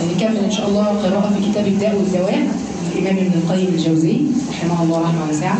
نكمل إن شاء الله قراءة في كتاب الداء والدواء للإمام ابن القيم الجوزي رحمه الله رحمه واسعة.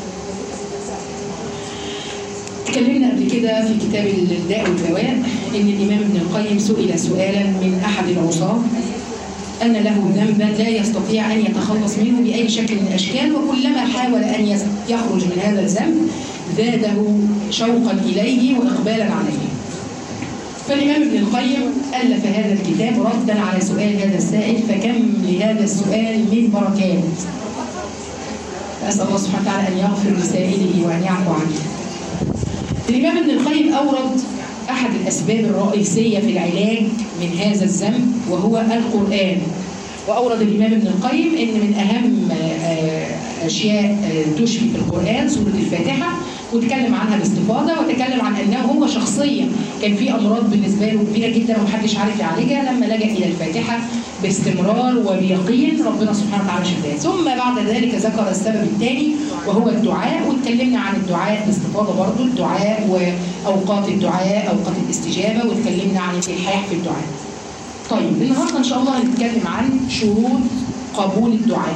تكلمنا قبل كده في كتاب الداء والدواء إن الإمام ابن القيم سئل سؤالا من أحد العصاة أن له ذنبا لا يستطيع أن يتخلص منه بأي شكل من الأشكال، وكلما حاول أن يخرج من هذا الذنب زاده شوقا إليه وإقبالا عليه. فالإمام ابن القيم ألف هذا الكتاب ردا على سؤال هذا السائل، فكم لهذا السؤال من بركات. أسأل الله سبحانه وتعالى أن يغفر لسائله وأن يعفو عنه. الإمام ابن القيم أورد أحد الأسباب الرئيسية في العلاج من هذا الذنب وهو القرآن. وأورد الإمام ابن القيم إن من أهم أشياء تشفي في القرآن سورة الفاتحة، وتكلم عنها باستفاضة، وتكلم عن أنه هو شخصيا كان في أمراض بالنسبة له كبيرة جدا ومحدش عارف يعالجها، لما لجأ إلى الفاتحة باستمرار وبيقين ربنا سبحانه وتعالى شفاه. ثم بعد ذلك ذكر السبب الثاني وهو الدعاء، واتكلمنا عن الدعاء باستفاضة برضه، الدعاء وأوقات الدعاء، أوقات الاستجابة، واتكلمنا عن الإلحاح في الدعاء. طيب النهارده إن شاء الله هنتكلم عن شروط قبول الدعاء.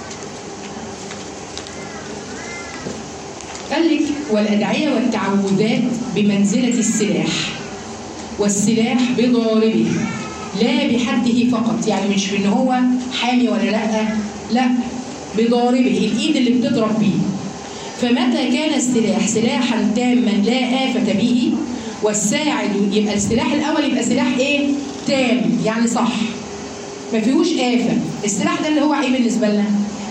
قال لك والأدعية والتعوذات بمنزلة السلاح، والسلاح بضاربه لا بحده فقط، يعني مش بأن هو حامي ولا لا بضاربه، الإيد اللي بتضرب بيه. فمتى كان السلاح سلاحا تاما لا آفة به، والساعد يبقى السلاح الأول يبقى سلاح إيه؟ تام، يعني صح ما فيهوش آفة. السلاح ده اللي هو إيه بالنسبة لنا؟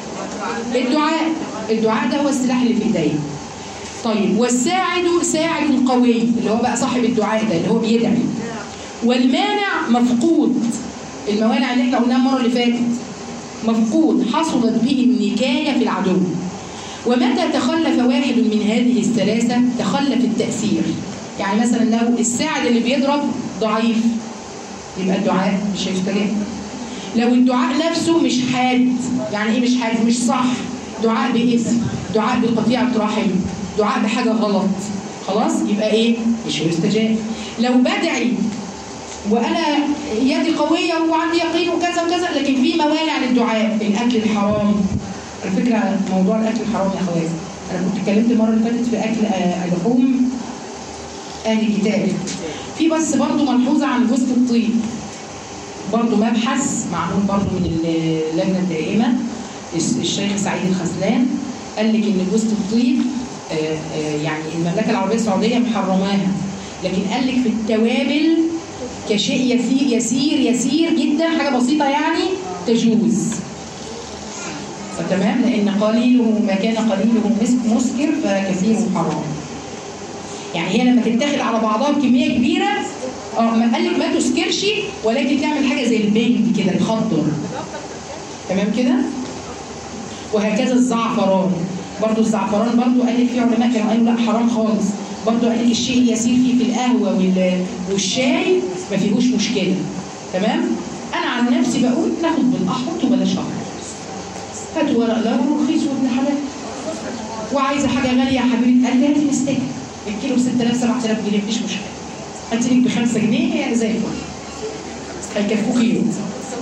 الدعاء ده هو السلاح اللي في إيدينا. طيب والساعد ساعد قوي اللي هو بقى صاحب الدعاء ده اللي هو بيدعي. والمانع مفقود، الموانع اللي احنا قلناها المرة اللي فاتت مفقود حصلت به النكاية في العدو. ومتى تخلف واحد من هذه الثلاثة تخلف التأثير. يعني مثلا لو الساعد اللي بيضرب ضعيف يبقى الدعاء مش هيستجاب. لو الدعاء نفسه مش حاد، يعني ايه مش حاد؟ مش صح، دعاء باسم، دعاء بقطيعة رحم، دعاء بحاجة غلط، خلاص يبقى ايه؟ مش هيستجاب. لو بدعي وانا يدي قوية وعندي يقين وكذا وكذا لكن في موانع للدعاء، الاكل الحرام. على فكرة موضوع الاكل الحرام يا اخواتي انا كنت اتكلمت المرة اللي فاتت في اكل لحوم اهل الكتاب. في بس برضه ملحوظة عن جوز الطيب، برضه مبحث معمول برضه من اللجنة الدائمة الشيخ سعيد الخسلان قال لك ان جوز الطيب يعني المملكة العربية السعودية محرماها، لكن قال لك في التوابل كشيء يسير جدا، حاجة بسيطة يعني تجوز. فتمام، لأن قليله ما كان قليله مسكر فكثيره حرام. يعني هي لما تتاخد على بعضها بكمية كبيرة قال لك ما تسكرش، ولكن تعمل حاجة زي البيض كده تخضر. تمام كده؟ وهكذا الزعفران، برضو الزعفران برضو قال لك في علماء كانوا قالوا لا حرام خالص، برضو قال لك الشيء اليسير فيه في القهوة والشاي ما فيهوش مشكلة. تمام؟ أنا عن نفسي بقول ناخد بالأحمر وبلاش أحمر. هاتوا ورق لورا رخيص وابن حلال. وعايزة حاجة غالية يا حبيبتي قال لي هاتي مستكة، الكيلو ب 6000 7000 جنيه مفيش مشكلة. هاتي لك ب 5 جنيه يعني زي الفل. هيكفوك يوم.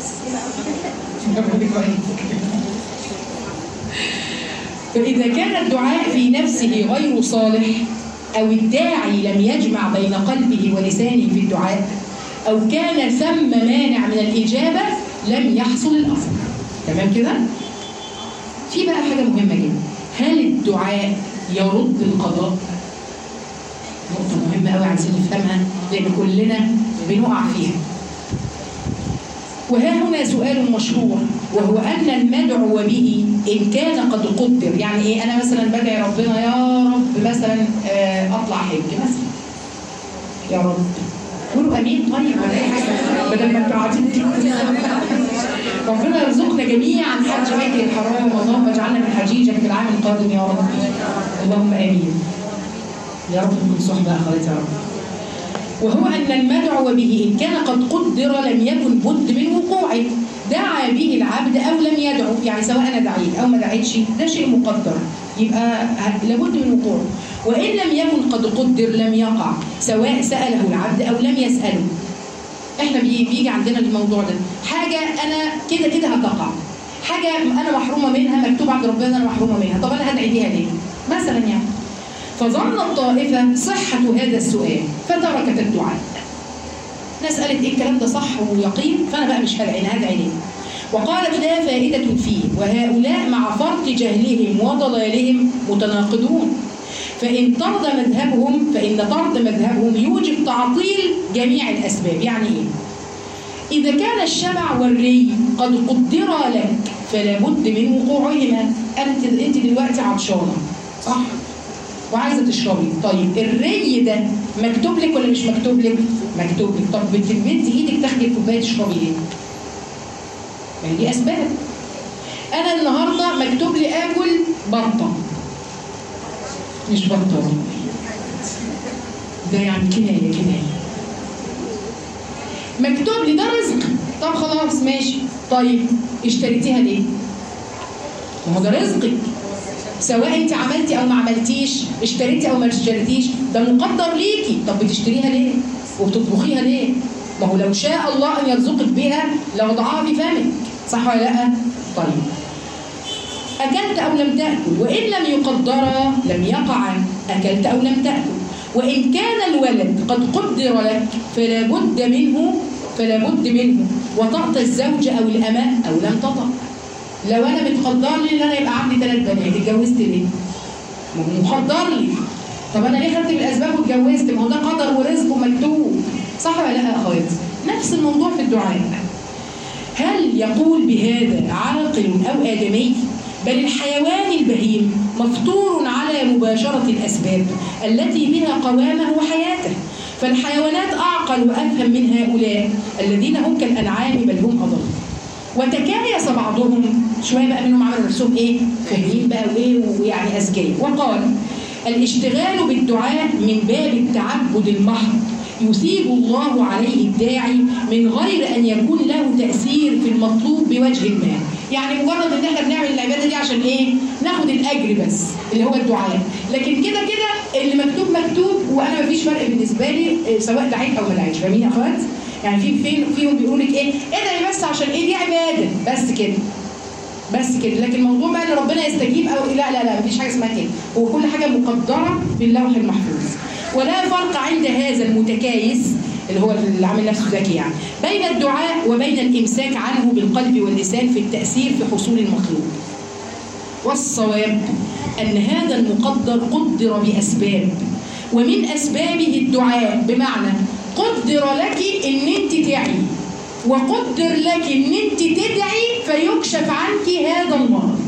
فإذا كان الدعاء في نفسه غير صالح، أو الداعي لم يجمع بين قلبه ولسانه في الدعاء، أو كان ثم مانع من الإجابة لم يحصل الأثر. تمام كده؟ في بقى حاجة مهمة جدا، هل الدعاء يرد القضاء؟ نقطة مهمة قوي عايزين نفهمها لأن كلنا بنقع فيها. وها هنا سؤال مشهور وهو أن المدعو به إن كان قد قدر، يعني إيه؟ أنا مثلا بدعي ربنا يا رب مثلا أطلع حج مثلا، يا رب قولوا أمين. طيب ولا أي حاجة بدل ما أنتوا قاعدين ربنا يرزقنا جميعا حج بيت الحرام، اللهم اجعلنا من حجيجك في العام القادم يا رب، اللهم آمين يا رب. نكون صحبة أخواتي يا رب. وهو أن المدعو به إن كان قد قدر لم يكن بد من وقوعه، دعا به العبد أو لم يدعو، يعني سواء أنا دعيت أو ما دعيتش ده شيء مقدر يبقى لابد من وقوعه. وإن لم يكن قد قدر لم يقع، سواء سأله العبد أو لم يسأله. احنا بيجي عندنا الموضوع ده، حاجه انا كده كده هتقع، حاجه انا محرومه منها، مكتوب عند ربنا انا محرومه منها، طب انا هدعي بيها ليه؟ مثلا يعني. فظن الطائفه صحه هذا السؤال فتركت الدعاء. ناس قالت ايه الكلام ده صح ويقين، فانا بقى مش هدعي، انا هدعي ليه؟ وقالت لا فائده فيه، وهؤلاء مع فرط جهلهم وضلالهم متناقضون. فإن طرد مذهبهم يوجب تعطيل جميع الأسباب. يعني إيه؟ إذا كان الشبع والري قد قدر لك فلا بد من وقوعهما. أنت دلوقتي عطشانة صح؟ وعايزة تشربي، طيب الري ده مكتوب لك ولا مش مكتوب لك؟ مكتوب لك، طب بتمدي إيدك تاخدي الكوباية تشربي إيه؟ يعني دي أسباب. أنا النهاردة مكتوب لي آكل بطة، مش بطة، ده يعني كناية. مكتوب لي ده رزق، طب خلاص ماشي، طيب اشتريتيها ليه؟ ما هو ده رزقك، سواء انت عملتي او ما عملتيش، اشتريتي او ما اشتريتيش، ده مقدر ليكي، طب بتشتريها ليه؟ وبتطبخيها ليه؟ ما هو لو شاء الله ان يرزقك بها لوضعها في فمك، صح ولا لا؟ طيب أكلت أو لم تأكل، وإن لم يقدر لم يقع أكلت أو لم تأكل. وإن كان الولد قد قدر لك فلا بد منه وطأت الزوج أو الأمة أو لم تطأ. لو أنا متقدر لي إن أنا يبقى عندي 3 بنات، اتجوزت ليه؟ مقدر لي، طب أنا ليه خدت بالأسباب واتجوزت؟ ما هو ده قدر ورزق ومكتوب، صح ولا لا يا أخواتي؟ نفس الموضوع في الدعاء. هل يقول بهذا عاقل أو آدمي؟ بل الحيوان البهيم مفطور على مباشرة الأسباب التي بها قوامه وحياته، فالحيوانات أعقل وأفهم من هؤلاء الذين هم كالأنعام بل هم أضل. وتكايس بعضهم، شوية بقى منهم عملوا نفسهم إيه؟ فاهمين بقى وإيه ويعني أذكياء، وقال الاشتغال بالدعاء من باب التعبد المحض يثيب الله عليه الداعي من غير أن يكون له تأثير في المطلوب بوجه ما. يعني مجرد ان احنا بنعمل العباده دي عشان ايه؟ ناخد الاجر بس اللي هو الدعاء، لكن كده كده اللي مكتوب وانا مفيش فرق بالنسبه لي سواء دعيت او ما دعيتش. فاهمين يا اخوات؟ يعني فيهم بيقولوا لك ايه؟ ادعي بس عشان ايه؟ دي عباده بس كده، لكن الموضوع بقى ان ربنا يستجيب او لا مفيش حاجه اسمها كده، هو كل حاجه مقدره في اللوح المحفوظ. ولا فرق عند هذا المتكايس اللي هو اللي عامل نفسه ذكي يعني بين الدعاء وبين الامساك عنه بالقلب واللسان في التاثير في حصول المطلوب. والصواب ان هذا المقدر قدر باسباب، ومن اسبابه الدعاء، بمعنى قدر لك ان انت تعي، وقدر لك ان انت تدعي فيكشف عنك هذا المرض.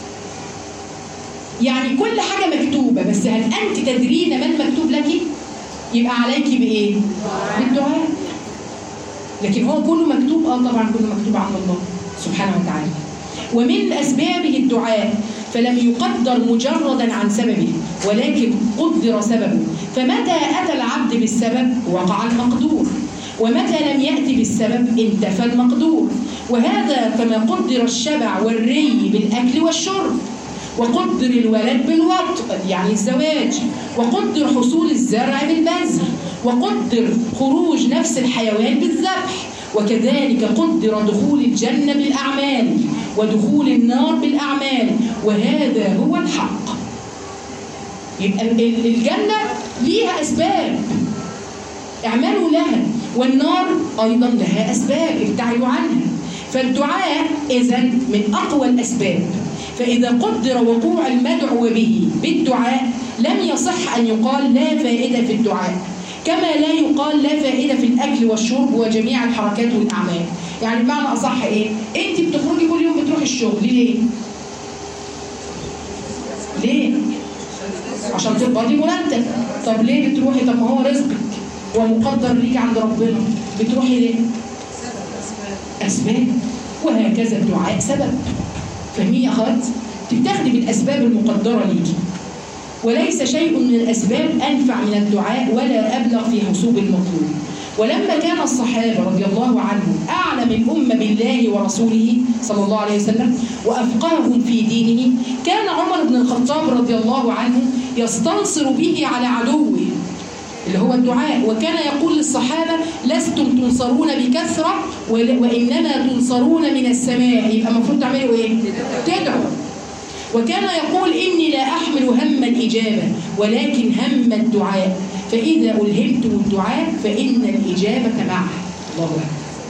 يعني كل حاجه مكتوبه، بس هل انت تدرين ما المكتوب لك؟ يبقى عليكي بايه؟ بالدعاء. لكن هو كله مكتوب، طبعا كله مكتوب عند الله سبحانه وتعالى. ومن اسبابه الدعاء، فلم يقدر مجردا عن سببه ولكن قدر سببه، فمتى اتى العبد بالسبب وقع المقدور، ومتى لم يأتي بالسبب انتفى المقدور. وهذا كما قدر الشبع والري بالأكل والشرب، وقدر الولد بالوطء يعني الزواج، وقدر حصول الزرع بالبذر، وقدر خروج نفس الحيوان بالذبح، وكذلك قدر دخول الجنة بالأعمال ودخول النار بالأعمال، وهذا هو الحق. يبقى الجنة ليها أسباب اعملوا لها، والنار أيضا لها أسباب ابتعدوا عنها. فالدعاء إذن من أقوى الأسباب، فإذا قدر وقوع المدعو به بالدعاء لم يصح أن يقال لا فائدة في الدعاء، كما لا يقال لا فائدة في الأكل والشرب وجميع الحركات والأعمال. يعني بمعنى أصح إيه؟ أنت بتخرجي كل يوم بتروحي الشغل ليه؟ ليه؟ عشان تقبضي مرتب. طب ليه بتروحي؟ طب ما هو رزقك ومقدر ليك عند ربنا، بتروحي ليه؟ أسباب. وهكذا الدعاء سبب. فاهمين يا أخوات؟ بتاخدي بالأسباب المقدرة ليكي، وليس شيء من الأسباب أنفع من الدعاء ولا أبلغ في حصول المطلوب. ولما كان الصحابة رضي الله عنهم أعلم الأمة بالله ورسوله صلى الله عليه وسلم وأفقههم في دينه، كان عمر بن الخطاب رضي الله عنه يستنصر به على عدوه. اللي هو الدعاء. وكان يقول للصحابة لستم تنصرون بكثرة وإنما تنصرون من السماء. يبقى المفروض تعملوا إيه؟ تدعوا. وكان يقول إني لا أحمل هم الإجابة ولكن هم الدعاء، فإذا ألهمتم الدعاء فإن الإجابة معه. الله أكبر.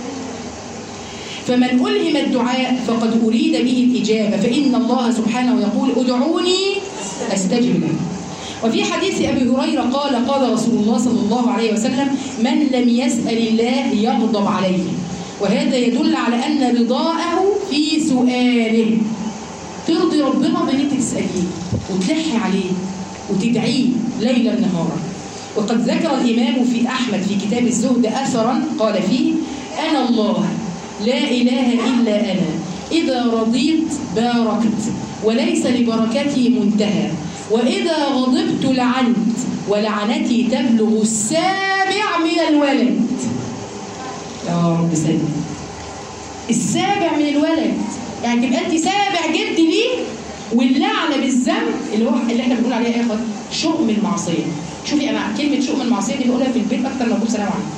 فمن ألهم الدعاء فقد أريد به الإجابة، فإن الله سبحانه يقول ادعوني أستجب لكم. وفي حديث أبي هريرة قال قال رسول الله صلى الله عليه وسلم من لم يسأل الله يغضب عليه. وهذا يدل على أن رضاءه في سؤاله. ترضي ربنا بأن انت تسأليه وتلحي عليه وتدعيه ليلا نهارا. وقد ذكر الإمام في أحمد في كتاب الزهد أثرا قال فيه أنا الله لا إله إلا أنا إذا رضيت باركت وليس لبركتي منتهى، وإذا غضبت لعنت ولعنتي تبلغ السابع من الولد. يا رب سلم. السابع من الولد يعني تبقى انت سابع جد ليه، واللعنه بالذنب اللي احنا بنقول عليها ايه يا اخوات؟ شؤم المعصيه. شوفي انا كلمه شؤم المعصيه دي بقولها في البيت اكتر ما بقول سلام عليكم.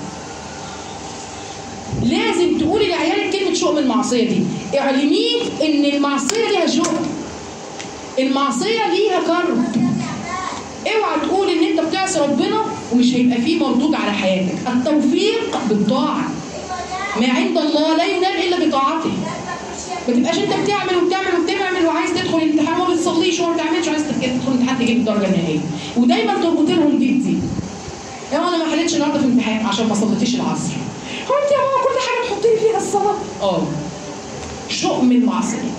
لازم تقولي لعيالك كلمه شؤم المعصيه دي، اعلميه ان المعصيه ليها شؤم، المعصيه ليها كرب. اوعى تقول ان انت بتعصي ربنا ومش هيبقى فيه مردود على حياتك. التوفيق بالطاعه، ما عند الله لا ينال الا بطاعته. ما تبقاش انت بتعمل وعايز تدخل الامتحان وما بتصليش وما بتعملش وعايز تدخل الامتحان تجيب الدرجه النهائيه، ودايما تربط لهم دي. يا انا ما حلتش النهارده في الامتحان عشان ما صليتيش العصر. هو انت يا ماما كل حاجه تحطي لي فيها الصلاه؟ شؤم المعصيه.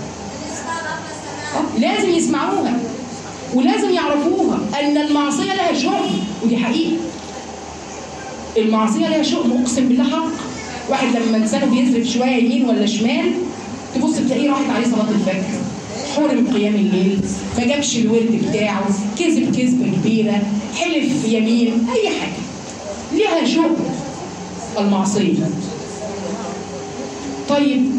لازم يسمعوها ولازم يعرفوها ان المعصيه لها شؤم، ودي حقيقه. المعصيه لها شؤم اقسم بالله حق. واحد لما لسانه بيزرف شويه يمين ولا شمال تبص تلاقيه راحت عليه صلاه الفجر، حرم قيام الليل، ما جابش الورد بتاعه، كذب كذبه كبيره، حلف يمين، اي حاجه ليها شؤم المعصيه. طيب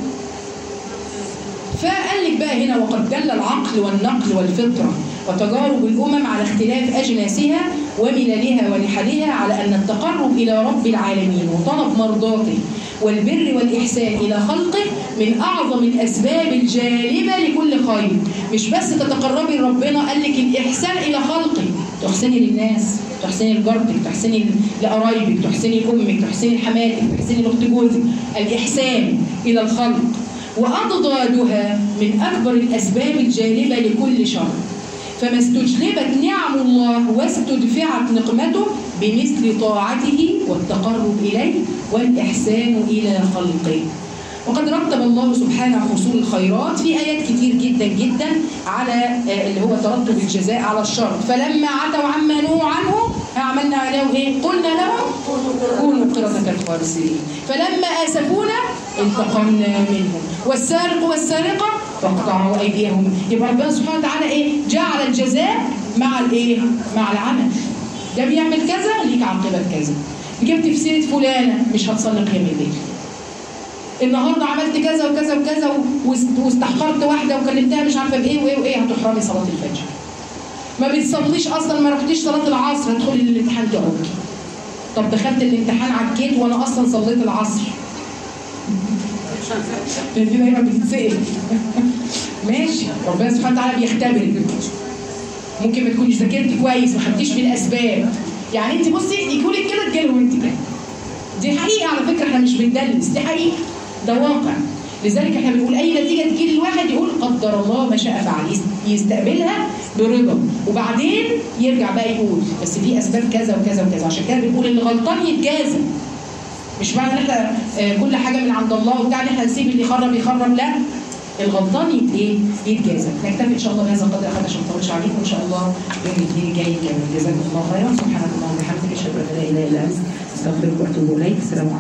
فقال لك بقى هنا وقد دل العقل والنقل والفطره وتجارب الامم على اختلاف اجناسها ومللها ونحلها على ان التقرب الى رب العالمين وطلب مرضاته والبر والإحسان إلى خلقه من أعظم الأسباب الجالبة لكل خير. مش بس تتقربي لربنا، قال لك الإحسان إلى خلقه، تحسني للناس، تحسني لجارتك، تحسني لقرايبك، تحسني لأمك، تحسني لحماتك، تحسني لأخت جوزك. الإحسان إلى الخلق وأضدادها من أكبر الأسباب الجالبة لكل شر. فما استجلبت نعم الله واستدفعت نقمته بمثل طاعته والتقرب إليه والإحسان إلى خلقه. وقد رتب الله سبحانه حصول الخيرات في آيات كتير جدا جدا على اللي هو ترتب الجزاء على الشر. فلما عتوا عما نهوا عنه عملنا عليهم ايه؟ قلنا لهم كونوا قردة خاسئين. فلما آسفونا انتقمنا منهم والسارق والسارقة فاقطعوا أيديهم. يبقى ربنا سبحانه وتعالى ايه؟ جعل الجزاء مع الايه؟ مع العمل. ده بيعمل كذا ليك عاقبة كذا. جبت في سيرة فلانة مش هتصلي قيام الليل. النهارده عملت كذا وكذا وكذا واستحقرت واحده وكلمتها مش عارفه بايه وايه وايه، هتحرمي صلاه الفجر. ما بتصليش اصلا، ما رحتيش صلاه العصر، هتدخلي الامتحان تعوقي. طب دخلت الامتحان عكيت وانا اصلا صليت العصر. دي دايما بتتسال. ماشي، ربنا سبحانه وتعالى بيختبرك. ممكن ما تكونيش ذاكرتي كويس، ما خدتيش بالاسباب. يعني انت بصي يقول لك كده تجيلهم انت كده. دي حقيقه على فكره، احنا مش بندلس، دي حقيقه، ده واقع. لذلك احنا بنقول اي نتيجه تجي للواحد يقول قدر الله ما شاء فعل، يستقبلها برضا، وبعدين يرجع بقى يقول بس في اسباب كذا وكذا وكذا. عشان كده بنقول اللي غلطان يتجازى. مش معنى ان احنا كل حاجه من عند الله وبتاع ان احنا نسيب اللي يخرب يخرب، لا، الغلطان يتجازى. نكتفي ان شاء الله بهذا القدر اخذ عشان ما نطولش عليكم. ان شاء الله يوم الاثنين الجاي كامل. جزاكم الله خيرا. سبحانك اللهم وبحمدك اشهد ان لا اله الا انت استغفرك واتوب اليك. السلام عليكم.